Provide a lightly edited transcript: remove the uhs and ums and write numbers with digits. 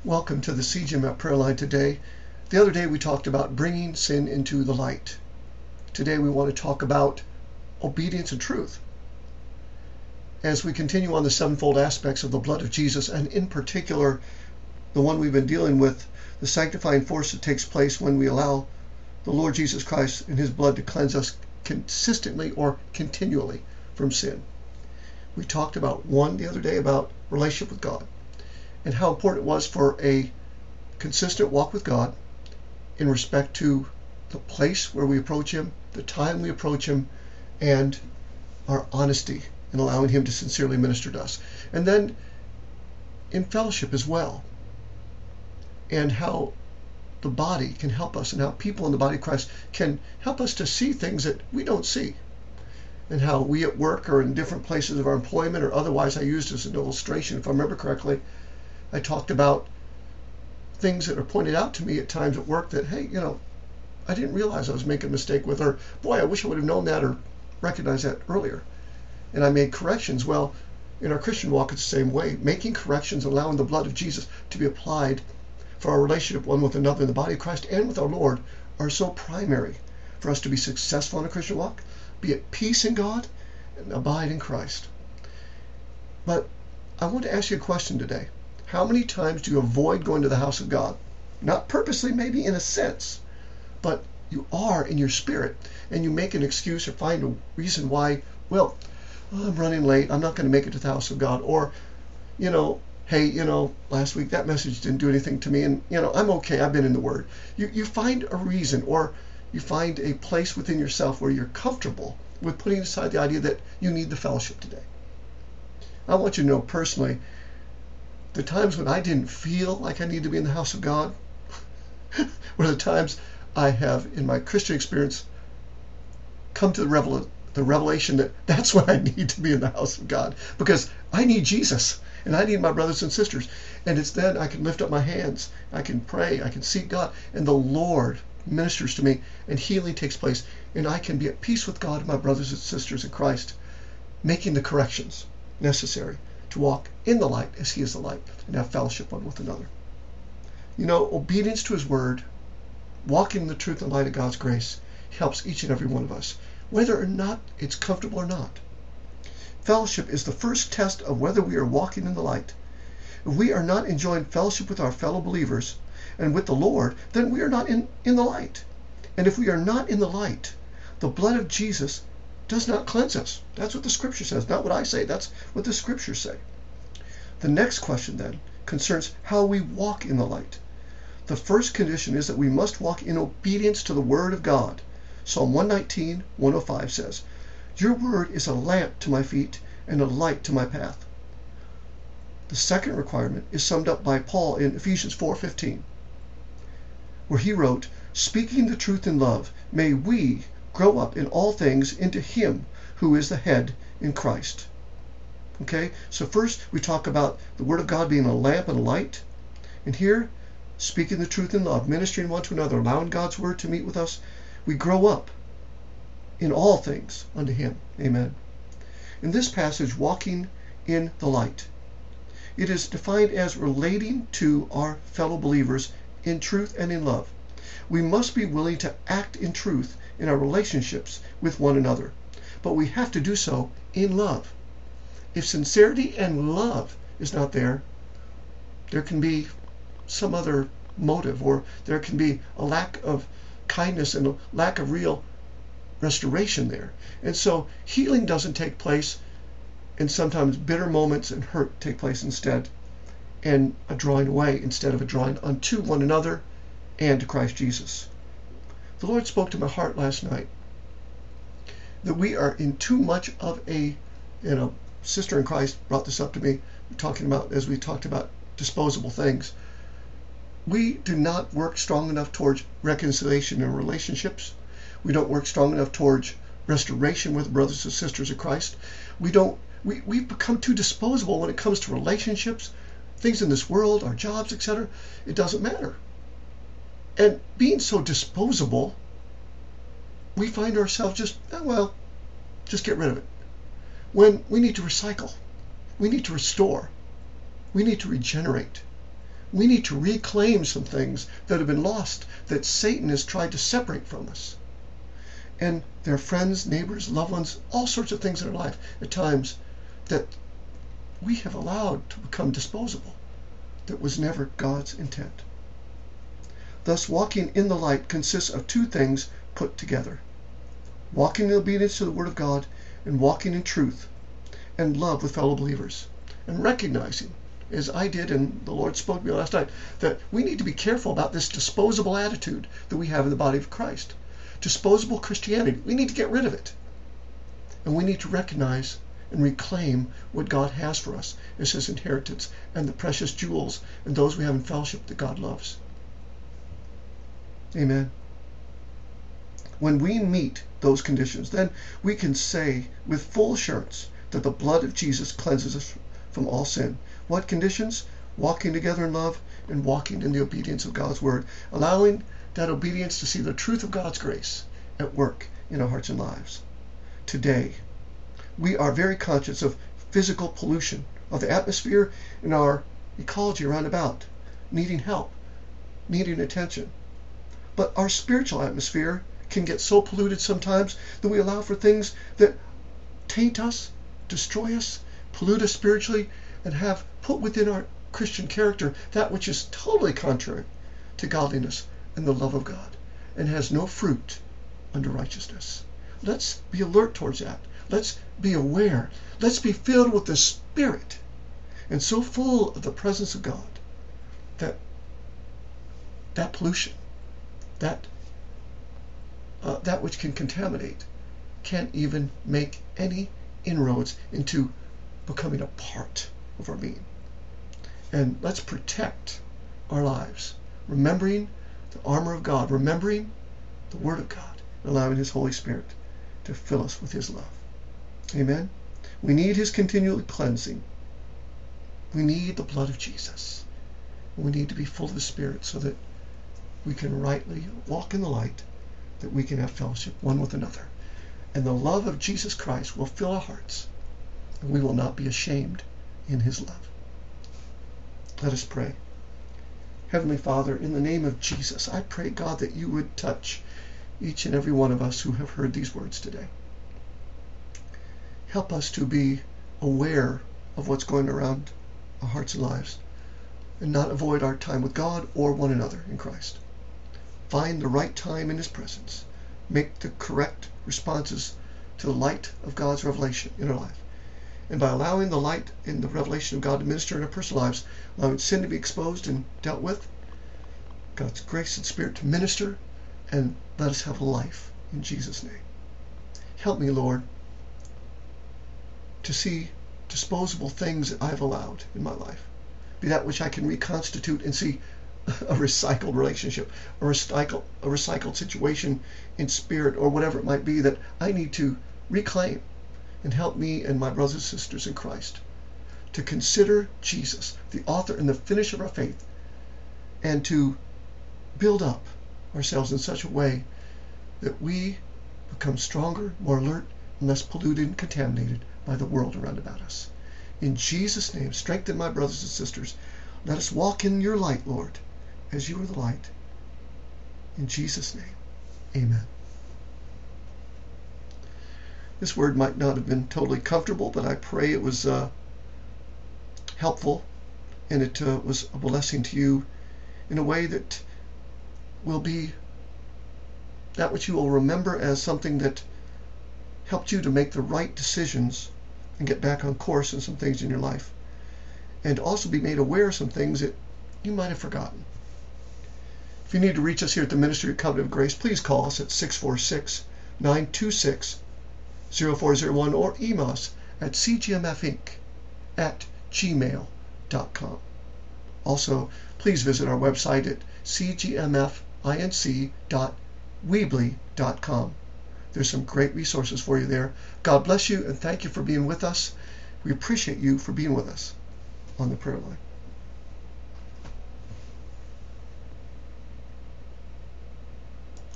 Welcome to the CGMF prayer line today. The other day we talked about bringing sin into the light. Today we want to talk about obedience and truth. As we continue on the sevenfold aspects of the blood of Jesus, and in particular, the one we've been dealing with, the sanctifying force that takes place when we allow the Lord Jesus Christ and his blood to cleanse us consistently or continually from sin. We talked about one the other day about relationship with God, and how important it was for a consistent walk with God in respect to the place where we approach him, the time we approach him, and our honesty in allowing him to sincerely minister to us. And then in fellowship as well, and how the body can help us, and how people in the body of Christ can help us to see things that we don't see, and how we at work or in different places of our employment or otherwise. I used as an illustration, if I remember correctly, I talked about things that are pointed out to me at times at work that, hey, I didn't realize I was making a mistake with, or boy, I wish I would have known that or recognized that earlier. And I made corrections. Well, in our Christian walk, it's the same way. Making corrections, allowing the blood of Jesus to be applied for our relationship one with another in the body of Christ and with our Lord are so primary for us to be successful in a Christian walk, be at peace in God, and abide in Christ. But I want to ask you a question today. How many times do you avoid going to the house of God? Not purposely, maybe in a sense, but you are in your spirit, and you make an excuse or find a reason why, well, I'm running late, I'm not going to make it to the house of God, or, hey, last week that message didn't do anything to me, and, I'm okay, I've been in the Word. You find a reason, or you find a place within yourself where you're comfortable with putting aside the idea that you need the fellowship today. I want you to know personally, the times when I didn't feel like I needed to be in the house of God were the times I have, in my Christian experience, come to the revelation that that's when I need to be in the house of God, because I need Jesus, and I need my brothers and sisters. And it's then I can lift up my hands, I can pray, I can seek God, and the Lord ministers to me, and healing takes place, and I can be at peace with God and my brothers and sisters in Christ, making the corrections necessary to walk in the light as he is the light, and have fellowship one with another. Obedience to his word, walking in the truth and light of God's grace, helps each and every one of us, whether or not it's comfortable or not. Fellowship is the first test of whether we are walking in the light. If we are not enjoying fellowship with our fellow believers and with the Lord, then we are not in the light. And if we are not in the light, the blood of Jesus does not cleanse us. That's what the scripture says, not what I say. That's what the scriptures say. The next question then concerns how we walk in the light. The first condition is that we must walk in obedience to the word of God. Psalm 119, 105 says, "Your word is a lamp to my feet and a light to my path." The second requirement is summed up by Paul in Ephesians 4:15, where he wrote, "Speaking the truth in love, may we grow up in all things into him who is the head, in Christ." Okay, so first we talk about the word of God being a lamp and a light, and here, speaking the truth in love, ministering one to another, allowing God's word to meet with us, we grow up in all things unto him. Amen. In this passage, walking in the light, it is defined as relating to our fellow believers in truth and in love. We must be willing to act in truth in our relationships with one another, but we have to do so in love. If sincerity and love is not there, there can be some other motive, or there can be a lack of kindness and a lack of real restoration there. And so healing doesn't take place, and sometimes bitter moments and hurt take place instead, and a drawing away instead of a drawing unto one another and to Christ Jesus. The Lord spoke to my heart last night that we are in too much of a, sister in Christ brought this up to me, as we talked about disposable things. We do not work strong enough towards reconciliation in relationships. We don't work strong enough towards restoration with brothers and sisters of Christ. We've become too disposable when it comes to relationships, things in this world, our jobs, etc. It doesn't matter. And being so disposable, we find ourselves just get rid of it. When we need to recycle, we need to restore, we need to regenerate, We need to reclaim some things that have been lost, that Satan has tried to separate from us. And their friends, neighbors, loved ones, all sorts of things in our life at times that we have allowed to become disposable. That was never God's intent. Thus, walking in the light consists of two things put together. Walking in obedience to the Word of God, and walking in truth and love with fellow believers. And recognizing, as I did and the Lord spoke to me last night, that we need to be careful about this disposable attitude that we have in the body of Christ. Disposable Christianity. We need to get rid of it. And we need to recognize and reclaim what God has for us as His inheritance and the precious jewels and those we have in fellowship that God loves. Amen. When we meet those conditions, then we can say with full assurance that the blood of Jesus cleanses us from all sin. What conditions? Walking together in love and walking in the obedience of God's Word, allowing that obedience to see the truth of God's grace at work in our hearts and lives. Today, we are very conscious of physical pollution of the atmosphere and our ecology around about, needing help, needing attention. But our spiritual atmosphere can get so polluted sometimes that we allow for things that taint us, destroy us, pollute us spiritually, and have put within our Christian character that which is totally contrary to godliness and the love of God, and has no fruit unto righteousness. Let's be alert towards that. Let's be aware. Let's be filled with the Spirit and so full of the presence of God that that pollution, that which can contaminate, can't even make any inroads into becoming a part of our being. And let's protect our lives, remembering the armor of God, remembering the Word of God, and allowing His Holy Spirit to fill us with His love. Amen? We need His continual cleansing. We need the blood of Jesus. We need to be full of the Spirit so that we can rightly walk in the light, that we can have fellowship one with another. And the love of Jesus Christ will fill our hearts, and we will not be ashamed in His love. Let us pray. Heavenly Father, in the name of Jesus, I pray, God, that you would touch each and every one of us who have heard these words today. Help us to be aware of what's going around our hearts and lives, and not avoid our time with God or one another in Christ. Find the right time in His presence. Make the correct responses to the light of God's revelation in our life. And by allowing the light in the revelation of God to minister in our personal lives, allowing sin to be exposed and dealt with, God's grace and Spirit to minister, and let us have life in Jesus' name. Help me, Lord, to see disposable things that I've allowed in my life, be that which I can reconstitute and see a recycled relationship, or a recycled situation in spirit, or whatever it might be that I need to reclaim. And help me and my brothers and sisters in Christ to consider Jesus, the author and the finisher of our faith, and to build up ourselves in such a way that we become stronger, more alert, and less polluted and contaminated by the world around about us. In Jesus' name, strengthen my brothers and sisters. Let us walk in your light, Lord, as you are the light. In Jesus' name, amen. This word might not have been totally comfortable, but I pray it was helpful, and it was a blessing to you in a way that will be that which you will remember as something that helped you to make the right decisions and get back on course in some things in your life, and also be made aware of some things that you might have forgotten. If you need to reach us here at the Ministry of Covenant of Grace, please call us at 646-926-0401 or email us at cgmfinc@gmail.com. Also, please visit our website at cgmfinc.weebly.com. There's some great resources for you there. God bless you, and thank you for being with us. We appreciate you for being with us on the prayer line.